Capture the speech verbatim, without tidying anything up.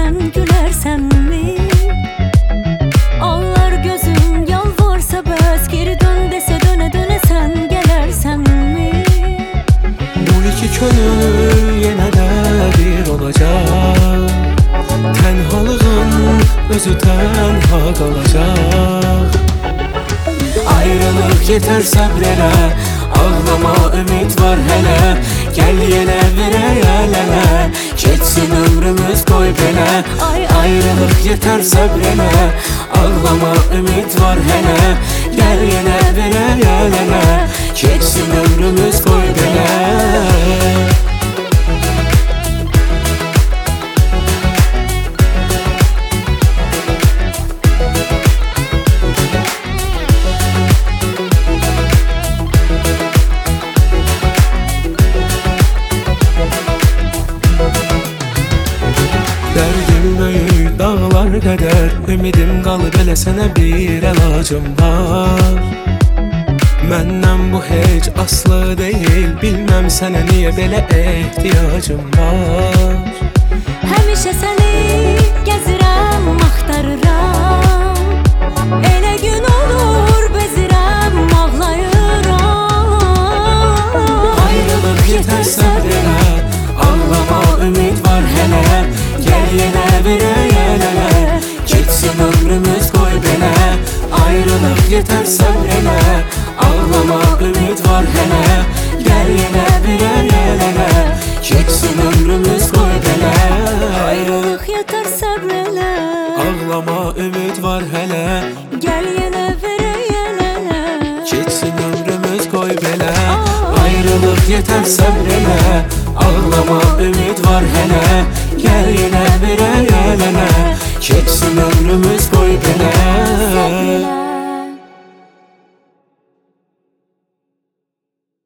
sen gülersen mi? Ağlar gözüm yalvarsa bəs, geri dön dese döne döne sen gelersen mi? Bu iki könül yenə də bir olacaq, tənhalığın özü tənha qalacaq. Ayrılıq yeter səbr elə, ağlama ümid var hələ. Gəl yenə verək əl-ələ, keçsin ömrümüz qoy belə. Ay Ayrılıq yeter səbr elə, ağlama ümid var hələ. Gəl yenə verək əl-ələ, keçsin ömrümüz qoy belə. Dərdim böyük dağlar qədər, ümidim qalıb elə sənə bir əlacım var. Məndən bu heç aslı deyil, bilməm sənə niyə belə ehtiyacım var. Həmişə səni gəzirəm, axtarıram, elə gün olur bezirəm, ağlayıram. Ayrılıq yetər səbr elə, ağlama ümid var hələ. Gəl yenə verək əl-ələ, keçsin ömrümüz qoy belə. Ayrılıq yetər səbr elə, ağlama ümid var hələ. Gəl yenə verək əl-ələ, keçsin ömrümüz qoy belə. Ayrılıq yeter səbr elə, Ağlama ümid var hələ. gəl yenə verək əl-ələ. Keçsin ömrümüz qoy belə. Ayrılıq yetər səbr elə, ağlama ümid var hələ. Gəl yenə verək əl-ələ, keçsin ömrümüz qoy